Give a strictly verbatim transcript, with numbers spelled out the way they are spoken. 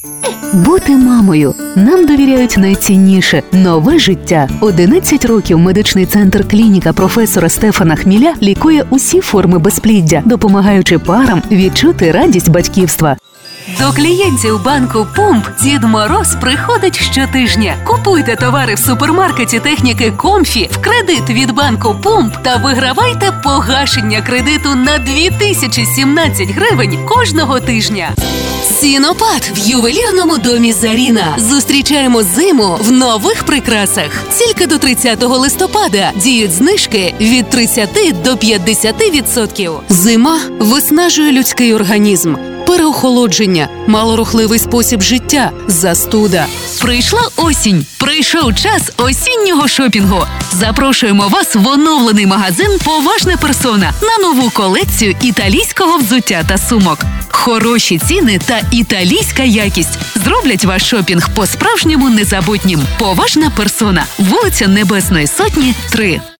Бути мамою. Нам довіряють найцінніше – нове життя. одинадцять років медичний центр «Клініка» професора Стефана Хміля лікує усі форми безпліддя, допомагаючи парам відчути радість батьківства. До клієнтів банку «Пумп» Дід Мороз приходить щотижня. Купуйте товари в супермаркеті техніки «Комфі» в кредит від банку «Пумп» та вигравайте погашення кредиту на дві тисячі сімнадцять гривень кожного тижня. Сінопад в ювелірному домі «Заріна». Зустрічаємо зиму в нових прикрасах. Тільки до тридцятого листопада діють знижки від тридцяти до п'ятдесяти відсотків. Зима виснажує людський організм. Переохолодження, малорухливий спосіб життя, застуда. Прийшла осінь. Прийшов час осіннього шопінгу. Запрошуємо вас в оновлений магазин «Поважна персона» на нову колекцію італійського взуття та сумок. Хороші ціни та італійська якість зроблять ваш шопінг по-справжньому незабутнім. «Поважна персона», вулиця Небесної Сотні, три.